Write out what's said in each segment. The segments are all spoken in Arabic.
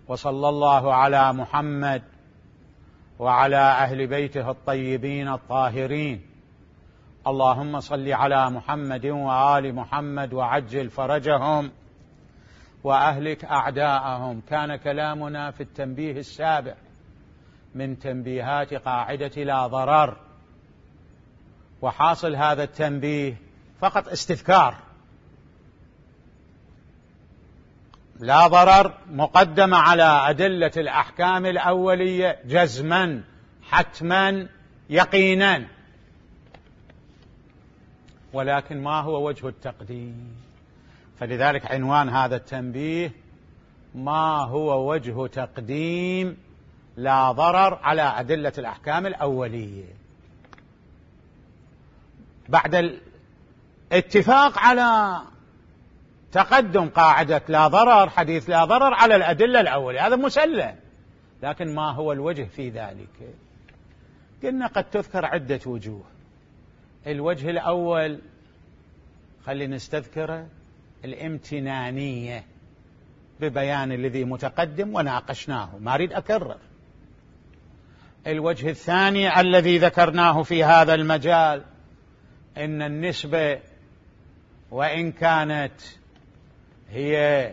وصلى الله على محمد وعلى أهل بيته الطيبين الطاهرين. اللهم صل على محمد وآل محمد وعجل فرجهم وأهلك أعداءهم. كان كلامنا في التنبيه السابع من تنبيهات قاعدة لا ضرر، وحاصل هذا التنبيه فقط استذكار. لا ضرر مقدمة على أدلة الأحكام الأولية جزما حتما يقينا، ولكن ما هو وجه التقديم؟ فلذلك عنوان هذا التنبيه: ما هو وجه تقديم لا ضرر على أدلة الأحكام الأولية؟ بعد الاتفاق على تقدم قاعدة لا ضرر، حديث لا ضرر على الأدلة الأولية، هذا مسلم، لكن ما هو الوجه في ذلك؟ قلنا قد تذكر عدة وجوه. الوجه الأول خلينا نستذكره، الامتنانية ببيان الذي متقدم وناقشناه، ما أريد أكرر. الوجه الثاني الذي ذكرناه في هذا المجال، إن النسبة وإن كانت هي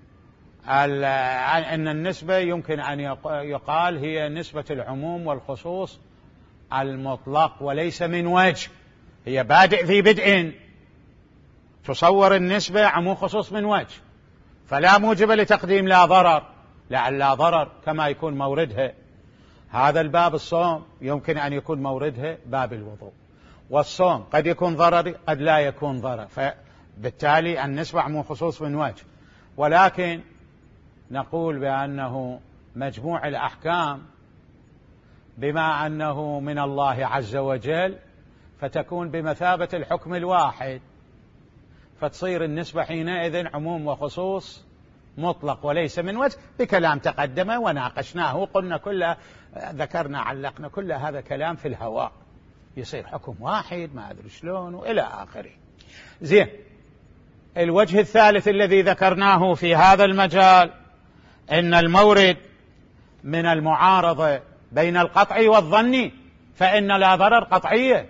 أن النسبة يمكن أن يقال هي نسبة العموم والخصوص المطلق، وليس من وجه، هي بادئ في بدء، تصور النسبة عموم خصوص من وجه، فلا موجب لتقديم لا ضرر، لأن لا ضرر كما يكون موردها هذا الباب الصوم يمكن أن يكون موردها باب الوضوء، والصوم قد يكون ضرر قد لا يكون ضرر، فبالتالي النسبة عموم خصوص من وجه. ولكن نقول بأنه مجموع الأحكام بما أنه من الله عز وجل فتكون بمثابة الحكم الواحد، فتصير النسبة حينئذ عموم وخصوص مطلق وليس من وجه، بكلام تقدم وناقشناه، قلنا ذكرنا علقنا كل هذا كلام في الهواء، يصير حكم واحد ما أدري شلون وإلى آخره. زين، الوجه الثالث الذي ذكرناه في هذا المجال، إن المورد من المعارضة بين القطعي والظني، فإن لا ضرر قطعية.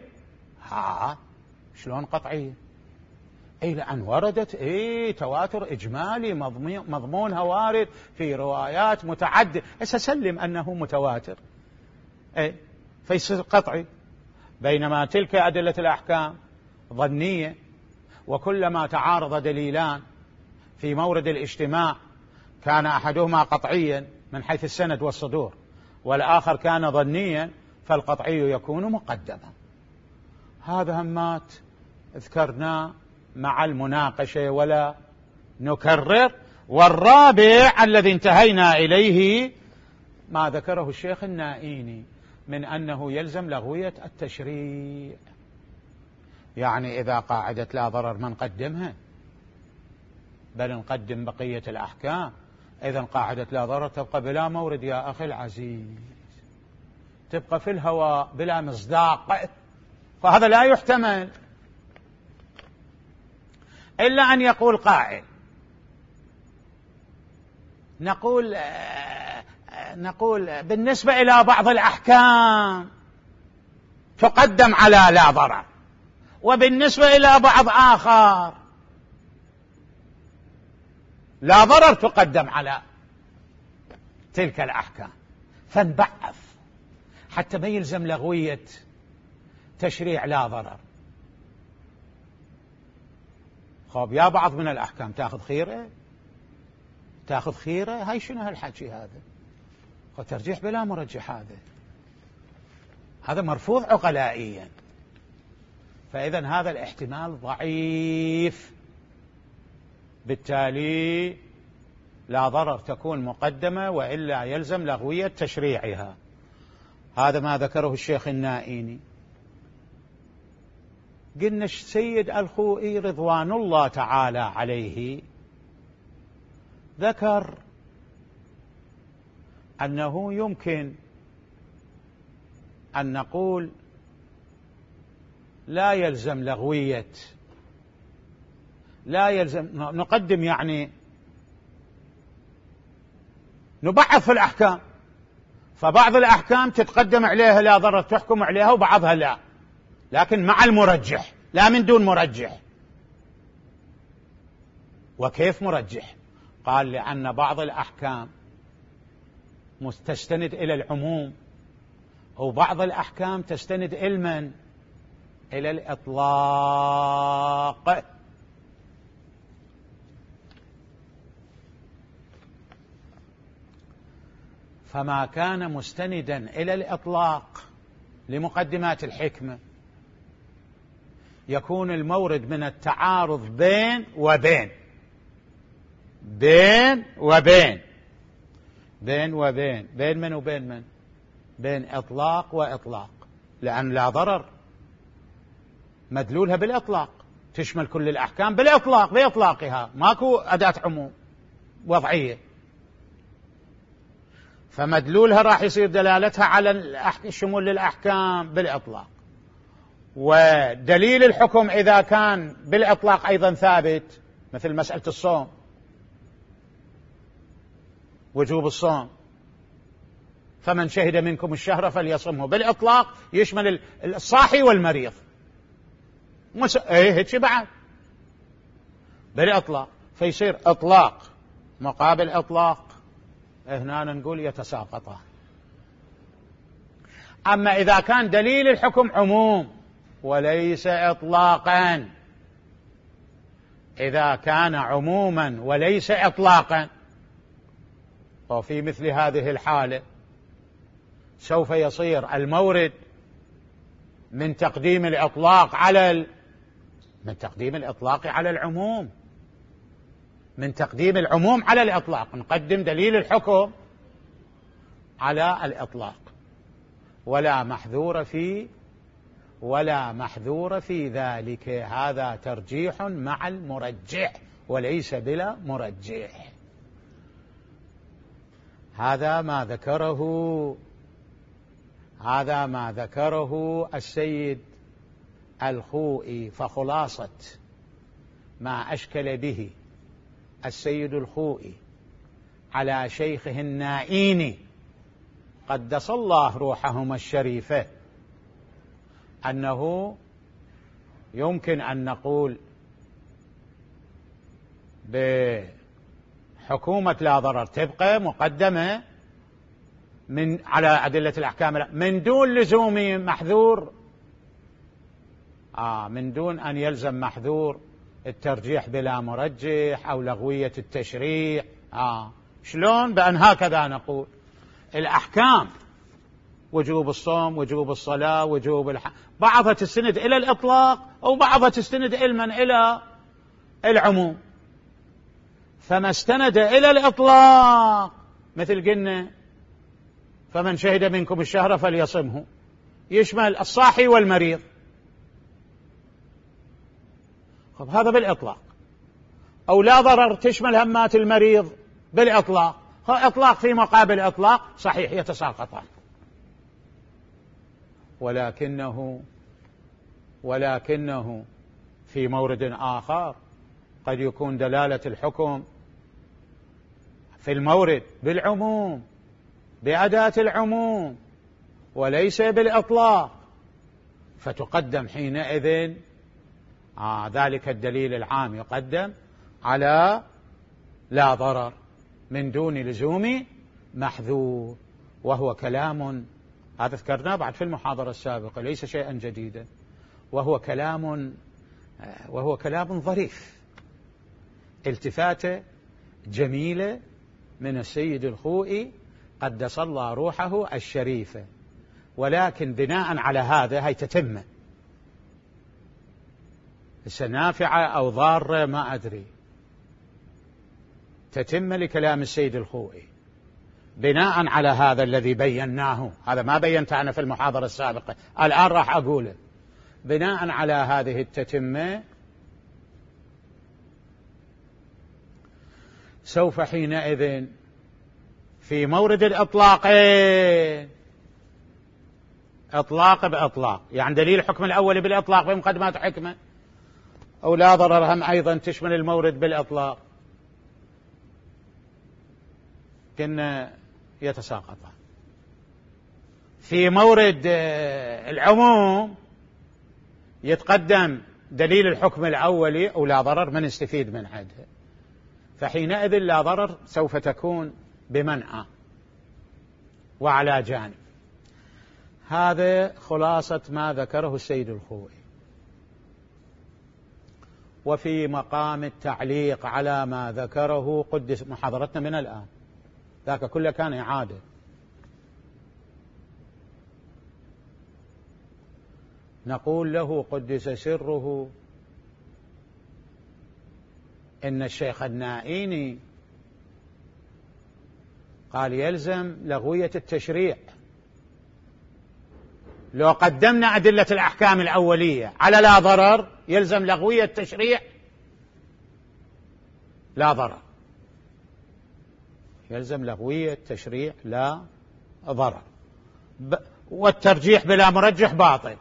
شلون قطعية؟ لأن وردت تواتر إجمالي، مضمونها وارد في روايات متعددة، سلم أنه متواتر فيصير قطعي، بينما تلك أدلة الأحكام ظنية، وكلما تعارض دليلان في مورد الاجتماع كان أحدهما قطعيا من حيث السند والصدور والآخر كان ظنيا، فالقطعي يكون مقدما. هذا همات ذكرناه مع المناقشة ولا نكرر. والرابع الذي انتهينا إليه ما ذكره الشيخ النائيني من أنه يلزم لغوية التشريع، يعني إذا قاعدة لا ضرر ما نقدمها بل نقدم بقية الأحكام، إذا قاعدة لا ضرر تبقى بلا مورد يا أخي العزيز، تبقى في الهواء بلا مصداق، فهذا لا يحتمل إلا أن يقول قائل، نقول بالنسبة إلى بعض الأحكام تقدم على لا ضرر، وبالنسبة إلى بعض آخر لا ضرر تقدم على تلك الأحكام، فنبعث حتى ما يلزم لغوية تشريع لا ضرر. خب يا بعض من الأحكام تأخذ خيرة، هاي شنو هالحكي هذا؟ وترجيح بلا مرجح، هذا مرفوض عقلائيا، فإذا هذا الاحتمال ضعيف، بالتالي لا ضرر تكون مقدمة وإلا يلزم لغوية تشريعها. هذا ما ذكره الشيخ النائيني. قلنا السيد الخوئي رضوان الله تعالى عليه ذكر أنه يمكن أن نقول لا يلزم لغوية، لا يلزم نقدم، يعني نبعض في الأحكام، فبعض الأحكام تتقدم عليها لا ضرر تحكم عليها وبعضها لا، لكن مع المرجح لا من دون مرجح. وكيف مرجح؟ قال لأن بعض الأحكام تستند إلى العموم، وبعض الأحكام تستند علما إلى الإطلاق. فما كان مستندا إلى الإطلاق لمقدمات الحكمة يكون المورد من التعارض بين وبين، بين وبين، بين وبين، بين من وبين من؟ بين إطلاق وإطلاق، لأن لا ضرر مدلولها بالإطلاق، تشمل كل الأحكام بالإطلاق، بإطلاقها، ماكو أداة عموم وضعية، فمدلولها راح يصير دلالتها على شمول الأحكام بالإطلاق. ودليل الحكم إذا كان بالإطلاق أيضا ثابت، مثل مسألة الصوم، وجوب الصوم، فمن شهد منكم الشهر فليصمه، بالإطلاق يشمل الصاحي والمريض، هيك بعد بالإطلاق، فيصير إطلاق مقابل إطلاق، هنا نقول يتساقطان. أما إذا كان دليل الحكم عموم وليس إطلاقا، إذا كان عموما وليس إطلاقا، وفي مثل هذه الحالة سوف يصير المورد من تقديم الإطلاق على من تقديم الإطلاق على العموم، من تقديم العموم على الإطلاق، نقدم دليل الحكم على الإطلاق، ولا محذور في ذلك. هذا ترجيح مع المرجح وليس بلا مرجح. هذا ما ذكره السيد الخوئي. فخلاصة ما أشكل به السيد الخوئي على شيخه النائيني قدس الله روحهما الشريفة، أنه يمكن أن نقول بحكومة لا ضرر تبقى مقدمة على أدلة الأحكام من دون لزوم محذور، من دون أن يلزم محذور الترجيح بلا مرجح أو لغوية التشريع. شلون؟ بأن هكذا نقول الأحكام، وجوب الصوم، وجوب الصلاة، وجوب بعضها تستند إلى الإطلاق وبعضها تستند علما إلى العموم، فما استند إلى الإطلاق مثل قلنا فمن شهد منكم الشهر فليصمه، يشمل الصاحي والمريض، هذا بالإطلاق. أو لا ضرر تشمل همات المريض بالإطلاق، إطلاق في مقابل إطلاق، صحيح يتساقطان. ولكنه في مورد آخر قد يكون دلالة الحكم في المورد بالعموم بأداة العموم وليس بالإطلاق، فتقدم حينئذ ذلك الدليل العام يقدم على لا ضرر من دون لزوم محذور. وهو كلام هذا ذكرناه بعد في المحاضرة السابقة، ليس شيئا جديدا، وهو كلام ظريف، التفاتة جميلة من السيد الخوئي قدس الله روحه الشريفة. ولكن بناء على هذا هي تتمة نافعة أو ضارة ما أدري، تتمة لكلام السيد الخوئي بناء على هذا الذي بيناه. هذا ما بينت أنا في المحاضرة السابقة، الآن راح أقوله. بناء على هذه التتمة سوف حينئذ في مورد الإطلاقين، إطلاق بإطلاق، يعني دليل الحكم الأول بالإطلاق بمقدمات حكمة، أو لا ضرر هم أيضا تشمل المورد بالإطلاق، كنا يتساقطان. في مورد العموم يتقدم دليل الحكم الأولي أو لا ضرر من يستفيد من عدها، فحينئذ لا ضرر سوف تكون بمنع وعلى جانب. هذا خلاصة ما ذكره السيد الخوئي. وفي مقام التعليق على ما ذكره قدس محاضرتنا من الآن، ذاك كله كان إعادة. نقول له قدس سره إن الشيخ النائيني قال يلزم لغوية التشريع. لو قدمنا أدلة الأحكام الأولية على لا ضرر يلزم لغوية التشريع لا ضرر، يلزم لغوية تشريع لا ضرر، والترجيح بلا مرجح باطل.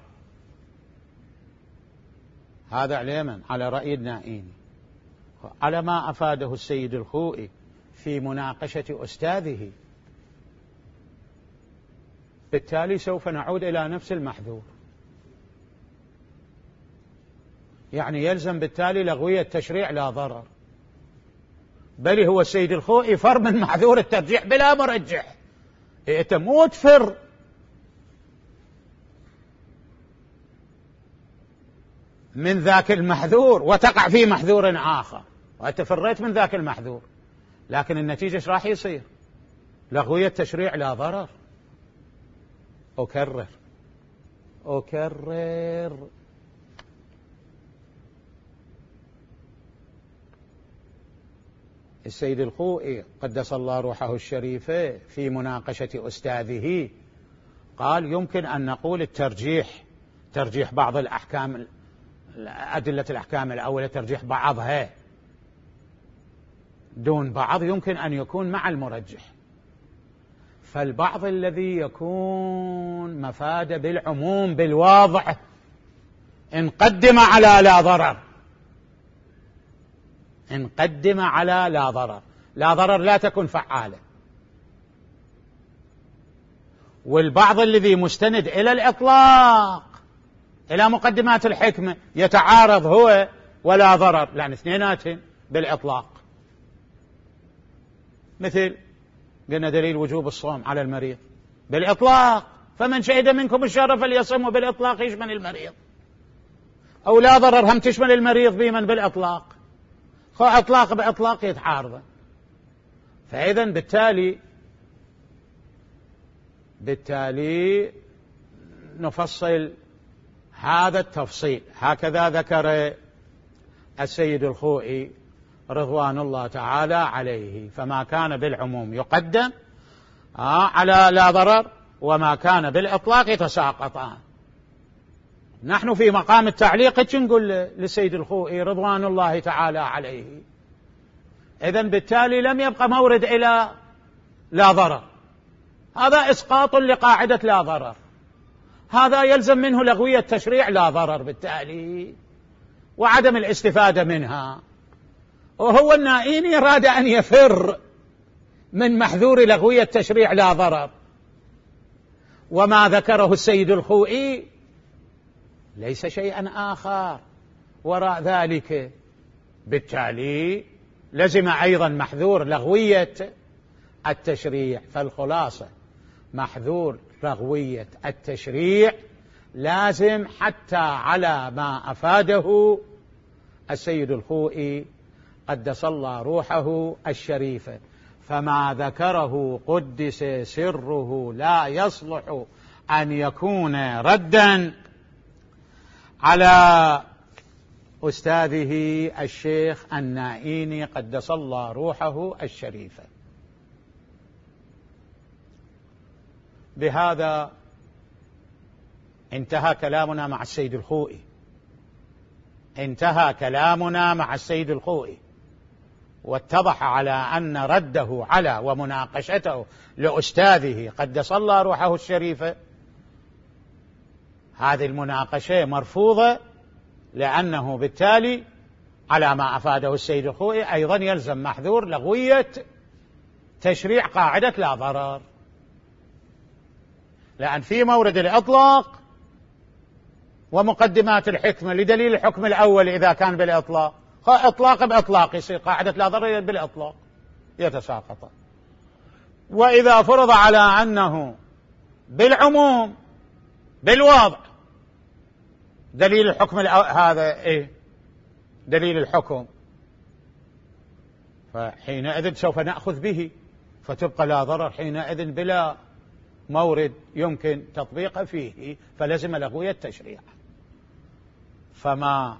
هذا على من؟ على رأي النائيني، على ما أفاده السيد الخوئي في مناقشة أستاذه. بالتالي سوف نعود إلى نفس المحذور، يعني يلزم بالتالي لغوية تشريع لا ضرر، بل هو السيد الخوئي فر من محذور الترجيح بلا مرجح. أنت مو تفر من ذاك المحذور وتقع في محذور آخر، وأنت فريت من ذاك المحذور، لكن النتيجة ايش راح يصير؟ لغوية تشريع لا ضرر. أكرر السيد الخوئي قدس الله روحه الشريفة في مناقشة أستاذه قال يمكن أن نقول ترجيح بعض الأحكام، أدلة الأحكام الأولى، ترجيح بعضها دون بعض يمكن أن يكون مع المرجح. فالبعض الذي يكون مفاد بالعموم بالواضح إن قدم على لا ضرر، إن قدم على لا ضرر، لا ضرر لا تكون فعالة. والبعض الذي مستند إلى الإطلاق إلى مقدمات الحكمة يتعارض هو ولا ضرر، لأن اثنيناتهم بالإطلاق. مثل قلنا دليل وجوب الصوم على المريض بالإطلاق، فمن شهد منكم الشهر فليصم، بالإطلاق يشمل المريض. أو لا ضرر هم تشمل المريض بمن بالإطلاق، إطلاق بإطلاق يتعارض. فإذا بالتالي نفصل هذا التفصيل. هكذا ذكر السيد الخوئي رضوان الله تعالى عليه. فما كان بالعموم يقدم على لا ضرر، وما كان بالإطلاق يتساقطان. نحن في مقام التعليق نقول للسيد الخوئي رضوان الله تعالى عليه إذن بالتالي لم يبقى مورد إلى لا ضرر، هذا إسقاط لقاعدة لا ضرر، هذا يلزم منه لغوية تشريع لا ضرر بالتالي وعدم الاستفادة منها. وهو النائيني أراد أن يفر من محذور لغوية تشريع لا ضرر، وما ذكره السيد الخوئي ليس شيئا آخر وراء ذلك. بالتالي لزم أيضا محذور لغوية التشريع. فالخلاصة محذور لغوية التشريع لازم حتى على ما أفاده السيد الخوئي قدس الله روحه الشريفة. فما ذكره قدس سره لا يصلح أن يكون ردا على أستاذه الشيخ النائيني قدس الله روحه الشريفة. بهذا انتهى كلامنا مع السيد الخوئي، انتهى كلامنا مع السيد الخوئي، واتضح على أن رده على ومناقشته لأستاذه قدس الله روحه الشريفة هذه المناقشة مرفوضة، لأنه بالتالي على ما أفاده السيد الخوئي أيضا يلزم محذور لغوية تشريع قاعدة لا ضرر، لأن في مورد الإطلاق ومقدمات الحكمة لدليل الحكم الأول إذا كان بالإطلاق، إطلاق بإطلاق يصير قاعدة لا ضرر بالإطلاق يتساقط. وإذا فرض على أنه بالعموم بالوضع دليل الحكم هذا إيه؟ دليل الحكم، فحينئذ سوف نأخذ به، فتبقى لا ضرر حينئذ بلا مورد يمكن تطبيقه فيه، فلزم لغو التشريع. فما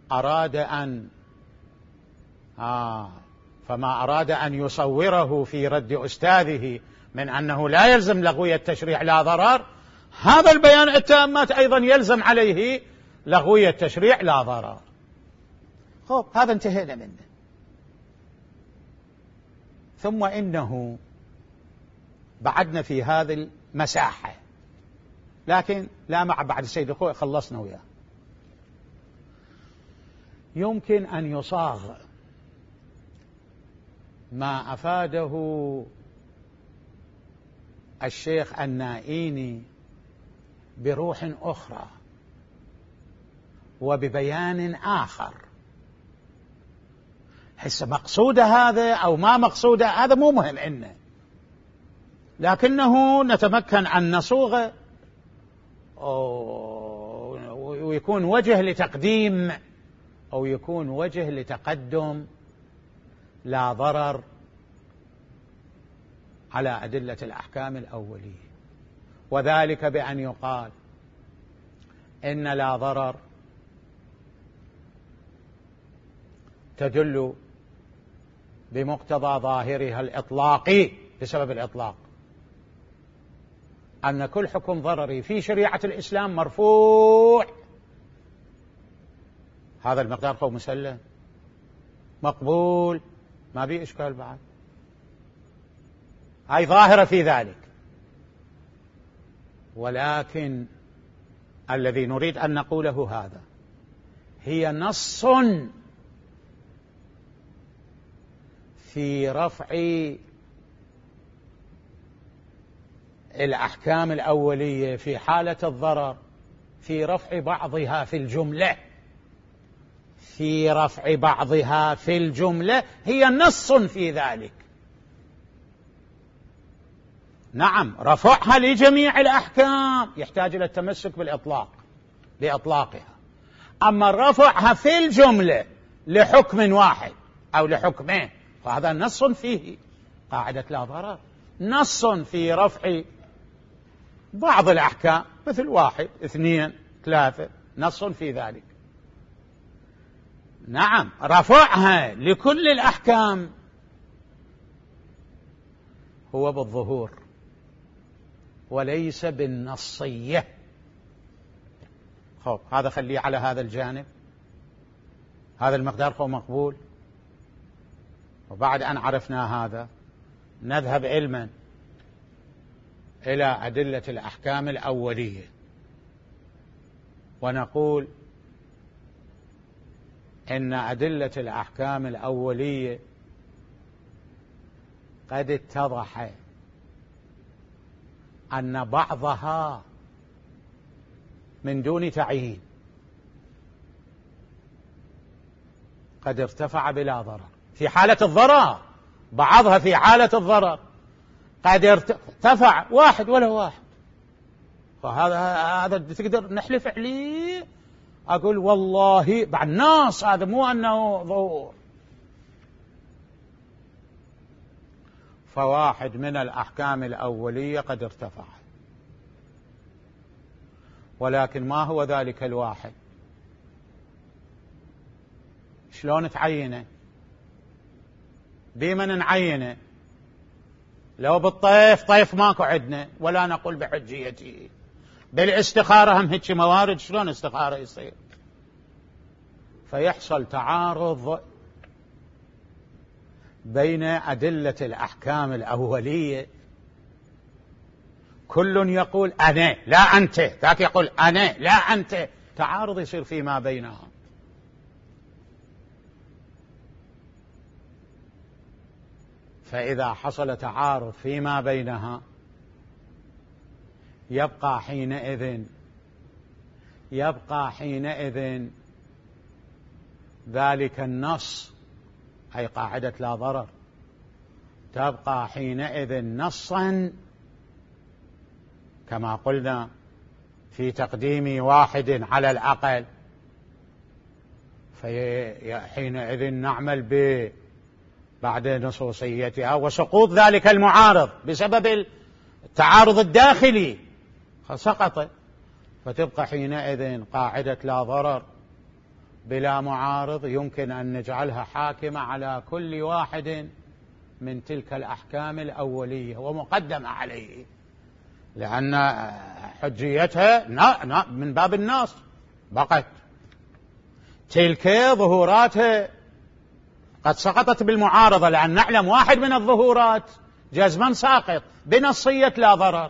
أراد أن يصوره في رد أستاذه من أنه لا يلزم لغو التشريع لا ضرر، هذا البيان التامات أيضا يلزم عليه لغو التشريع لا ضرر. خب هذا انتهينا منه. ثم إنه بعدنا في هذه المساحة، لكن لا مع بعد السيد أخوي خلصنا وياه. يمكن أن يصاغ ما أفاده الشيخ النائيني بروح أخرى وببيان آخر. حس مقصود هذا أو ما مقصود هذا مو مهم إنه، لكنه نتمكن أن نصوغ ويكون وجه لتقديم أو يكون وجه لتقدم لا ضرر على أدلة الأحكام الأولية، وذلك بأن يقال إن لا ضرر تدل بمقتضى ظاهرها الإطلاقي بسبب الإطلاق أن كل حكم ضرري في شريعة الإسلام مرفوع. هذا المقدار هو مسلم مقبول ما بيه إشكال بعد، هاي ظاهرة في ذلك. ولكن الذي نريد أن نقوله هذا هي نص في رفع الأحكام الأولية في حالة الضرر، في رفع بعضها في الجملة، في رفع بعضها في الجملة، هي نص في ذلك. نعم رفعها لجميع الأحكام يحتاج إلى التمسك بالإطلاق بإطلاقها، أما رفعها في الجملة لحكم واحد أو لحكمين فهذا نص فيه قاعدة لا ضرر، نص في رفع بعض الأحكام مثل 1 2 3 نص في ذلك. نعم رفعها لكل الأحكام هو بالظهور وليس بالنصية. خب هذا خليه على هذا الجانب، هذا المقدار هو مقبول. وبعد أن عرفنا هذا نذهب علما إلى أدلة الأحكام الأولية ونقول إن أدلة الأحكام الأولية قد اتضح أن بعضها من دون تعيين قد ارتفع بلا ضرر في حالة الضرر، بعضها في حالة الضرر قد ارتفع 1 ولا 1. فهذا تقدر نحلف عليه، أقول والله بعد ناس هذا مو أنه ظهور. فواحد من الأحكام الأولية قد ارتفع، ولكن ما هو ذلك الواحد؟ شلون تعينه؟ بمن نعينه؟ لو بالطيف طيف ماكو عندنا ولا نقول بحجيته، بالاستخارة هم هيك موارد، شلون استخارة يصير؟ فيحصل تعارض بين أدلة الأحكام الأولية، كل يقول أنا لا أنت، ذاك يقول أنا لا أنت، تعارض يصير فيما بينهم. فإذا حصل تعارض فيما بينها يبقى حينئذ ذلك النص، أي قاعدة لا ضرر، تبقى حينئذ نصا كما قلنا في تقديم واحد على الأقل. فحينئذ نعمل بعد نصوصيتها وسقوط ذلك المعارض بسبب التعارض الداخلي سقط، فتبقى حينئذ قاعدة لا ضرر بلا معارض يمكن أن نجعلها حاكمة على كل واحد من تلك الأحكام الأولية ومقدمة عليه، لأن حجيتها من باب النص بقت. تلك ظهوراتها قد سقطت بالمعارضة، لأن نعلم واحد من الظهورات جزما ساقط بنصية لا ضرر.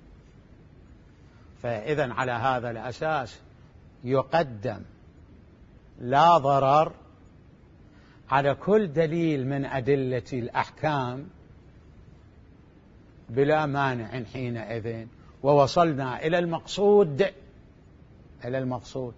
فإذن على هذا الأساس يقدم لا ضرر على كل دليل من أدلة الأحكام بلا مانع حينئذ، ووصلنا إلى المقصود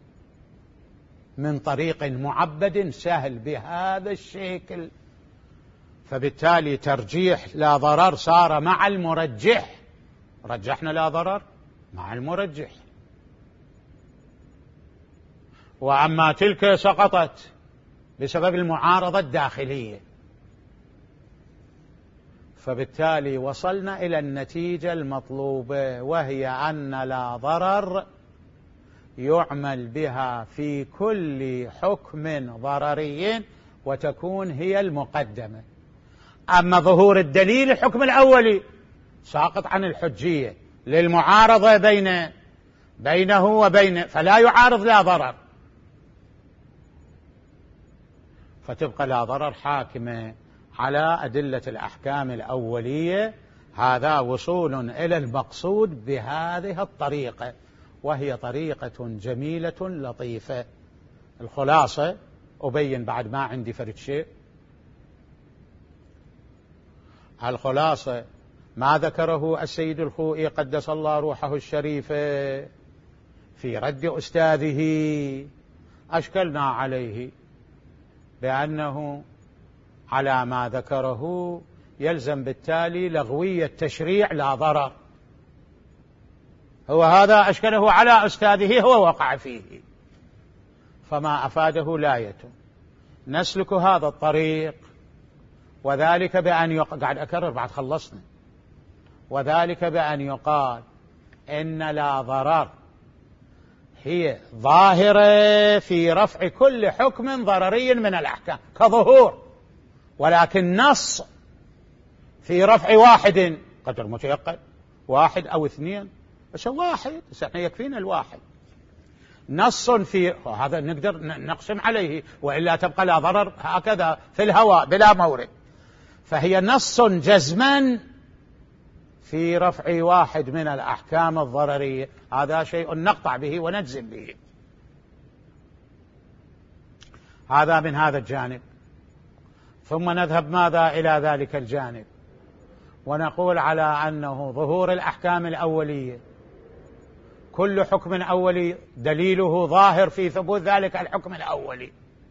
من طريق معبد سهل بهذا الشكل. فبالتالي ترجيح لا ضرر صار مع المرجح، رجحنا لا ضرر مع المرجح. وأما تلك سقطت بسبب المعارضة الداخلية، فبالتالي وصلنا إلى النتيجة المطلوبة، وهي أن لا ضرر يعمل بها في كل حكم ضرري وتكون هي المقدمة. أما ظهور الدليل الحكم الأولي ساقط عن الحجية للمعارضة بينه وبين، فلا يعارض لا ضرر، فتبقى لا ضرر حاكمة على أدلة الأحكام الأولية. هذا وصول إلى المقصود بهذه الطريقة، وهي طريقة جميلة لطيفة. الخلاصة أبين بعد ما عندي فرد شيء. الخلاصة ما ذكره السيد الخوئي قدس الله روحه الشريفة في رد أستاذه، أشكلنا عليه بأنه على ما ذكره يلزم بالتالي لغوية تشريع لا ضرر. هو هذا أشكله على أستاذه، هو وقع فيه، فما أفاده لاية. نسلك هذا الطريق، وذلك بأن قاعد أكرر بعد خلصنا، وذلك بأن يقال إن لا ضرر هي ظاهرة في رفع كل حكم ضرري من الأحكام كظهور، ولكن نص في رفع واحد قدر متيقن، واحد أو اثنين، بس واحد احنا يكفينا الواحد. نص في هذا نقدر نقسم عليه، وإلا تبقى لا ضرر هكذا في الهواء بلا مورد. فهي نص جزما في رفع واحد من الأحكام الضررية، هذا شيء نقطع به ونجزم به. هذا من هذا الجانب. ثم نذهب ماذا إلى ذلك الجانب، ونقول على أنه ظهور الأحكام الأولية كل حكم أولي دليله ظاهر في ثبوت ذلك الحكم الأولي.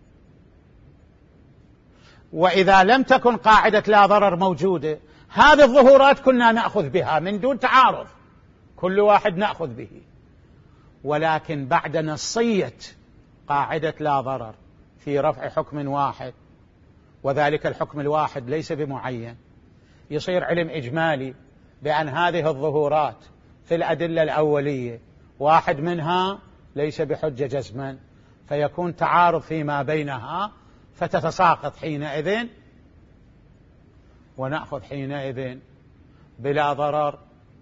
وإذا لم تكن قاعدة لا ضرر موجودة، هذه الظهورات كنا نأخذ بها من دون تعارض، كل واحد نأخذ به. ولكن بعد نصية قاعدة لا ضرر في رفع حكم واحد، وذلك الحكم الواحد ليس بمعين، يصير علم إجمالي بأن هذه الظهورات في الأدلة الأولية واحد منها ليس بحجة جزما، فيكون تعارض فيما بينها، فتتساقط حينئذ، ونأخذ حينئذ بلا ضرر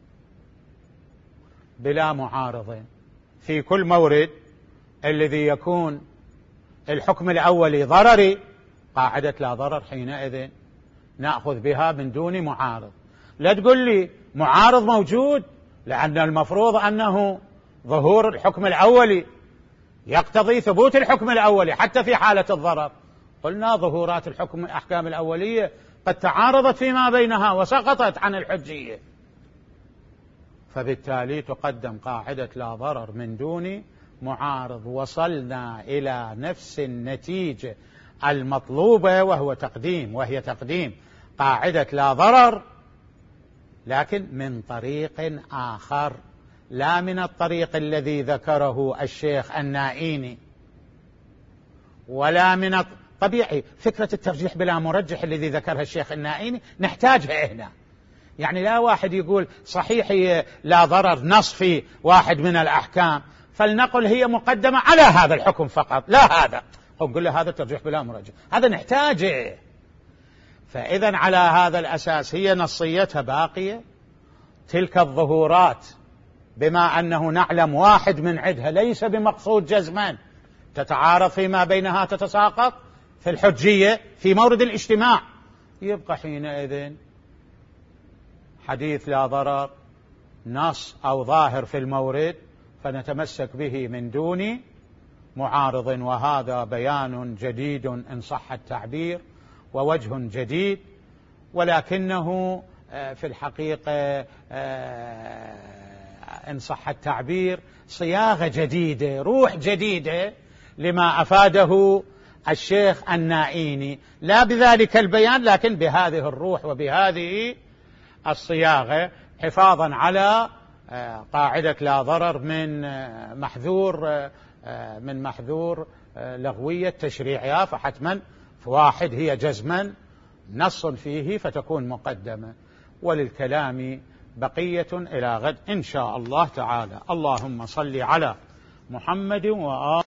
بلا معارض في كل مورد الذي يكون الحكم الأولي ضرري، قاعدة لا ضرر حينئذ نأخذ بها من دون معارض. لا تقول لي معارض موجود، لأن المفروض أنه ظهور الحكم الأولي يقتضي ثبوت الحكم الأولي حتى في حالة الضرر. قلنا ظهورات الأحكام الأولية قد تعارضت فيما بينها وسقطت عن الحجية، فبالتالي تقدم قاعدة لا ضرر من دون معارض. وصلنا إلى نفس النتيجة المطلوبة وهي تقديم قاعدة لا ضرر، لكن من طريق آخر، لا من الطريق الذي ذكره الشيخ النائيني، ولا من طبيعي فكرة الترجيح بلا مرجح الذي ذكرها الشيخ النائيني نحتاجها هنا. يعني لا واحد يقول صحيح لا ضرر نص في واحد من الأحكام، فلنقل هي مقدمة على هذا الحكم فقط، لا هذا نقول له هذا ترجيح بلا مرجح، هذا نحتاجه. فإذا على هذا الأساس هي نصيتها باقية. تلك الظهورات بما أنه نعلم واحد من عدها ليس بمقصود جزما، تتعارض فيما بينها، تتساقط في الحجية في مورد الاجتماع، يبقى حينئذ حديث لا ضرر نص أو ظاهر في المورد فنتمسك به من دون معارض. وهذا بيان جديد إن صح التعبير ووجه جديد، ولكنه في الحقيقة إن صح التعبير صياغة جديدة، روح جديدة لما أفاده الشيخ النائيني، لا بذلك البيان لكن بهذه الروح وبهذه الصياغة، حفاظا على قاعدة لا ضرر من محذور لغوية تشريعها. فحتما واحد هي جزما نص فيه فتكون مقدمة، وللكلام بقية إلى غد إن شاء الله تعالى. اللهم صل على محمد وآله.